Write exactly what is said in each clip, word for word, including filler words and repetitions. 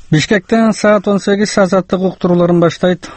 Бишкектен саат он сегиз азаттык уктурууларын баштайт.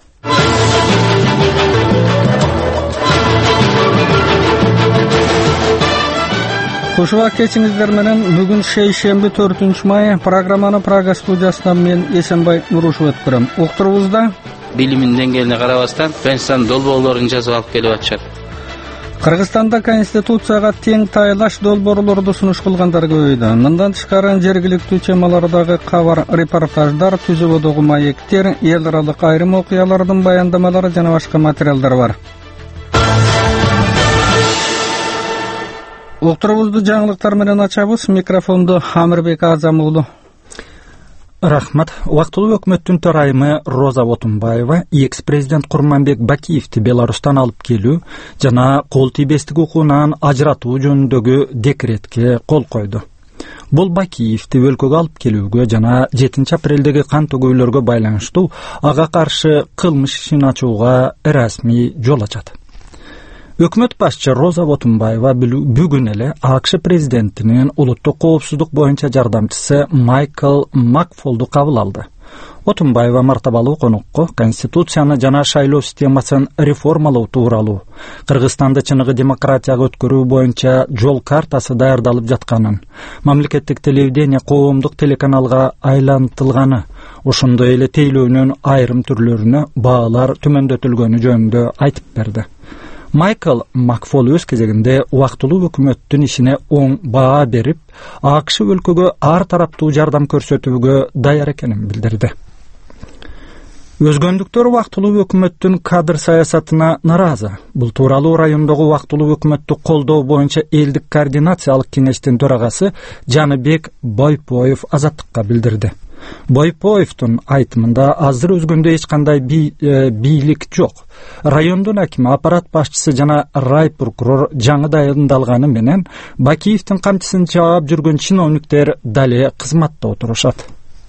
Кушуба кечиңиздер менен бүгүн шейшемби төртүнчү май программаны Прага студиясынан мен Эсенбай Нурушев өткөрөм. Уктуруубузда билимин деңгээлине карабастан Пенстан долбоорлорун жазып алып келип атышат. Кыргызстанда конституцияга тең тайлаш долбоорлорду сунуш кылгандар көбөйдү. Мындан тышкары жергиликтүү темалардагы кабар, репортаждар, түзүүдөгү маектер, эл аралык айрым окуялардын баяндамалары жана башка материалдар бар. Уктуруубузду жаңылыктар менен ачабыз. Микрофонду Амирбек Азам уулу. Рахмат. Убактылуу өкмөттүн төрайымы Роза Отунбаева экс-президент Курманбек Бакиевди Беларустан алып келүү жана кол тийбестик укугунан ажыратуу жөнүндөгү декретке кол койду. Бул Бакиевди өлкөгө алып келүүгө жана жетинчи апрелдеги кан төгүүлөргө байланыштуу ага каршы кылмыш ишин ачууга расмий жол ачат. Өкмөт башчы Роза Отунбаева бүгүн эле АКШ президентинин улуттук коопсуздук боюнча жардамчысы Майкл Макфолду кабыл алды. Отунбаева мартабалуу конокко конституцияны жана шайлоо системасын реформалоо тууралуу, Кыргызстанды чыныгы демократияга өткөрүү боюнча жол картасы даярдалып жатканын, мамлекеттик телевидение коомдук телеканалга айлантылганы, ошондой эле тейлөөнүн айрым түрлөрүнө баалар төмөндөтүлгөнү жөнүндө айтып берди. Майкл Макфол өз кезегинде убактылуу өкмөттүн ишине оң баа берип, АКШ өлкөгө ар тараптуу жардам көрсөтүүгө даяр экенин билдирди. Өзгөндүктөр убактылуу өкмөттүн кадр саясатына наразы. Бул тууралуу райондогу убактылуу өкмөттү колдоо боюнча элдик координациялык кеңештин төрагасы Жаныбек Бойпоев Азаттыкка билдирди. Бойпоевдун айтымында азыр өзгөндө эч кандай бийлик жок. Райондун акими, аппарат башчысы жана рай прокурор жаңы дайындалганы менен Бакиевдин камчысын жаап жүргөн чиновниктер дале кызматта отурушат.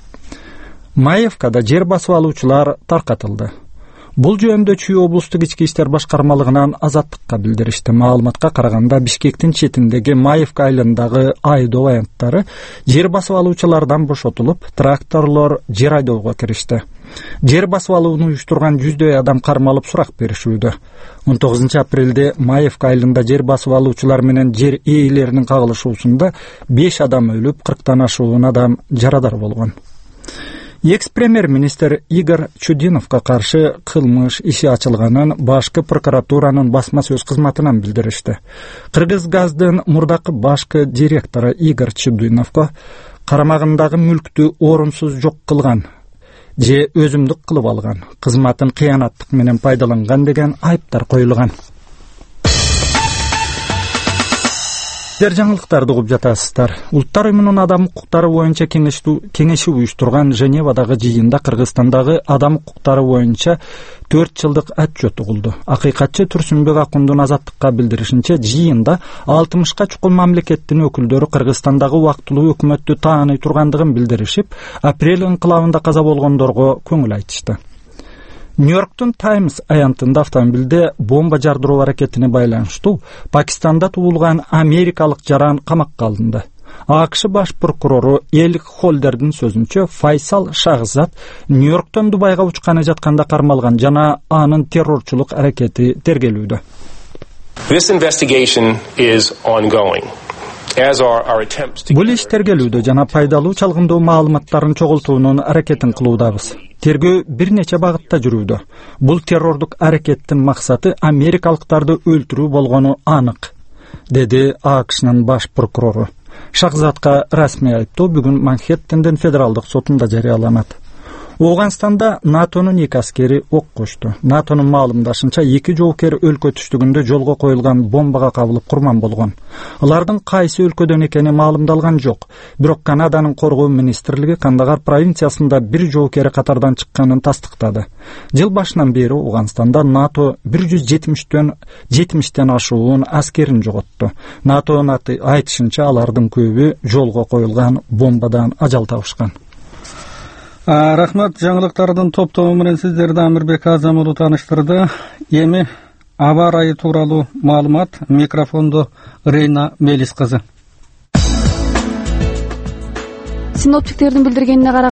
Маевкада жер басып алуучулар таркатылды. Бул жөнүндө Чүй облустук ички иштер башкармалыгынан Азаттыкка билдиришти. Маалыматка караганда Бишкектин четиндеги Маевка айылындагы айдоо аянттары жер басып алуучулардан бошотулуп, тракторлор жер айдоого киришти. Жер басып алууну уюштурган жүздөй адам кармалып сурак беришүүдө. он тогузунчу апрелде Маевка айылында жер басып алуучулар менен жер ээлеринин кагылышуусунда беш адам өлүп, кырктан ашуун адам жарадар болгон. Экс-премьер-министр Игорь Чудиновго каршы кылмыш иши ачылганын башкы прокуратуранын басма сөз кызматынан билдиришти. Кыргызгаздын мурдакы башкы директору Игорь Чудиновго карамагындагы мүлктү орунсуз жок кылган же өзүмдүк кылып алган, кызматын кыянаттык менен пайдаланган деген айыптар коюлган. Сиздер жаңылыктарды угуп жатасыздар. Улуттар уюмунун адам укуктары боюнча кеңеши уюштурган Женевадагы жыйында Кыргызстандагы адам укуктары боюнча төрт жылдык отчет угулду. Акыйкатчы Турсунбек Акундун Азаттыкка билдиришинче, жыйында алтымышка чукул мамлекеттин өкүлдөрү Кыргызстандагы убактылуу өкмөттү тааный тургандыгын билдиришип, апрель инкылабында каза болгондорго көңүл айтышты. Нью-Йорктун Таймс аянтында автомобилде бомба жардыруу аракетине байланыштуу Пакистанда туулган америкалык жаран камакка алынды. АКШ баш прокурору Элик Холдердин сөзүнчө, Файсал Шахзат Нью-Йорктон Дубайга учканы жатканда кармалган жана анын террорчулук аракети тергелүүдө. This investigation is ongoing. Бул иш тергелүүдө жана пайдалуу чалгындоо маалыматтарын чогултуунун аракетин кылуудабыз. Тергөө бир нече багытта жүрүүдө. Бул террордук аракеттин максаты америкалыктарды өлтүрүү болгону анык, деди АКШнын баш прокурору. Шахзатка расмий айыптоо бүгүн Манхэттендин федералдык сотунда жарыяланат. Оуганстанда НАТОнун эки аскери ок кошту. НАТОнун маалымдашынча эки жоокер өлкө түштүгүндө жолго коюлган бомбага кабылып курман болгон. Алардын кайсы өлкөдөн экени маалымдалган жок. Бирок Канаданын коргоо министрлиги Кандагар провинциясында бир жоокери катардан чыкканын тастыктады. Жыл башынан бери Оуганстанда НАТО бир жүз жетимиштен ашуун аскерин жоготту. НАТОнун айтышынча, алардын көбү жолго коюлган бомбадан ажал табышкан. Рахмат, жаңылыктардын топтому менен сиздерди Амирбек Азам уулу тааныштырды. Эми аба ырайы тууралуу маалымат, микрофонду Рейна Мелис кызы. Синоптиктердин билдиргенине